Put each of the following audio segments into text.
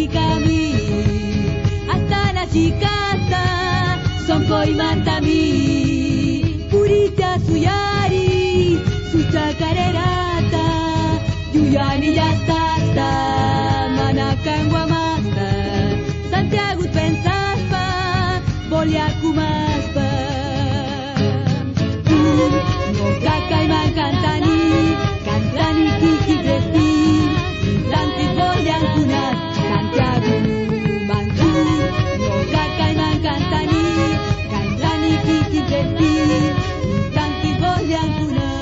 kami Astana chikasta Sonkoi mantami Purita suyari Suchakarerata Yuyani yastasta Manakan guamasta Santiago pensaspa Boliakumaspa No kakai man kantani Kantani kiki gresti Lanti bolian kunat Santiago manku No kakai man kantani Kantani kiki gresti Lanti bolian kunat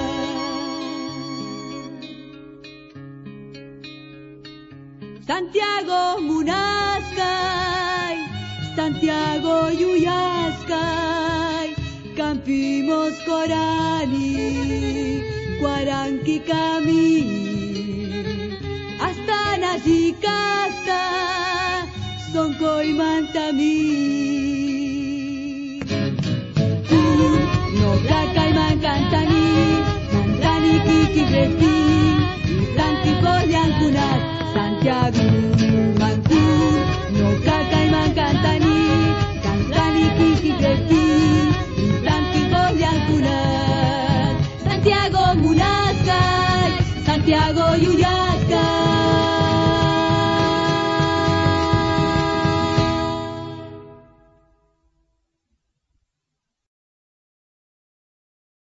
Santiago munaskai Santiago yuyaskai Campimos Corani, Guaranqui Cami, Astana Chicasta, Sonkoi Mantami. No Kakai Man Cantani, Cantani Kiki Gresti, Tanti Polian Kunat, Santiago Manku. No Kakai Man Cantani, Cantani Kiki Gresti, Santiago Munaskai, Santiago Yuya.